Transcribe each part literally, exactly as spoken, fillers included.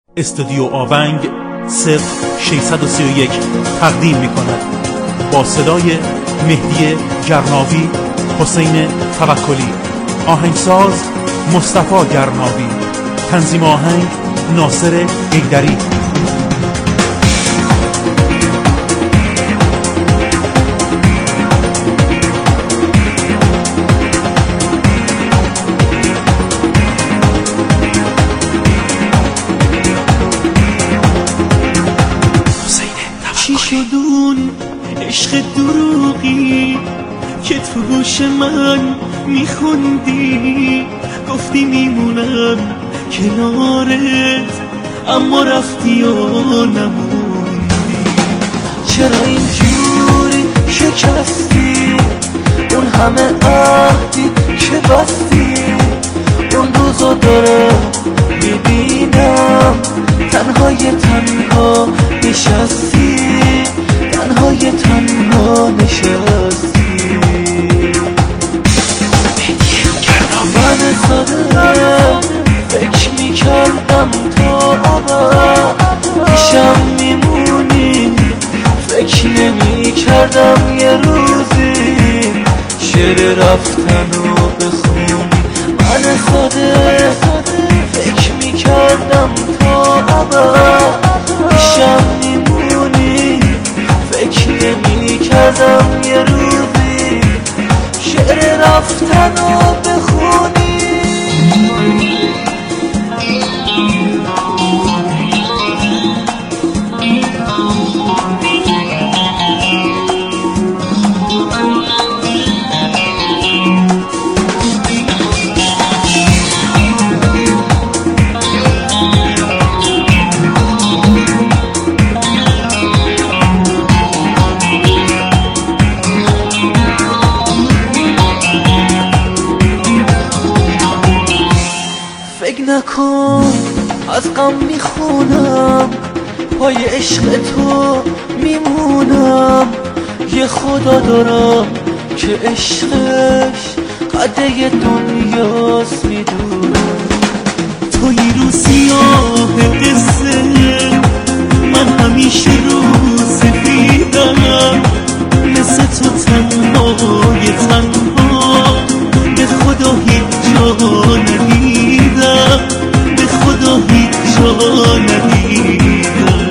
استودیو آونگ صفر ششصد و سی و یک تقدیم می کند با صدای مهدی گرناوی، حسین توکلی، آهنگساز مصطفی گرناوی، تنظیم آهنگ ناصر حیدری. چی شدون عشق دروغی که تو گوش من میخوندی؟ گفتی میمونم کنارت اما رفتی و نموندی. چرا اینجوری شکستی اون همه عهدی که بستی؟ اون روزو دارم میبینم تنهای تنها نشستی، تنهای تنها نشستی. من ساده فکر میکردم تا ابد پیشم میمونی، فکر نمیکردم یه روزی شعر رفتنو بخونی. من ساده فکر میکردم تا ابد پیشم میمونی، فکر نمیکردم یه روزی شعر رفتنو بخونی. فکر نکن از غم میخونم، پای عشق تو میمونم. یه خدا دارم که عشقش قده دنیاست میدونم. توی رو سیاه قصه من همیشه رو سفیدم، مثل تو تنهای تنها به خدا هیچ جا ندیدم، به خدا هیچ جا ندیدم.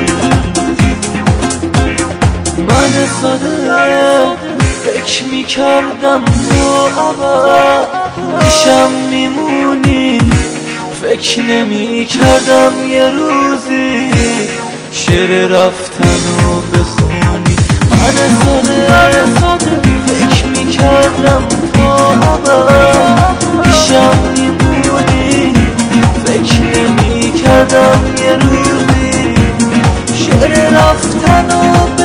من ساده فکر میکردم تو ابد پیشم میمونی، فکر نمیکردم یه روزی شعر رفتنو بخونی. من ساده فکر میکردم تو ابد پیشم میمونی، فکر نمیکردم یه روزی شعر رفتنو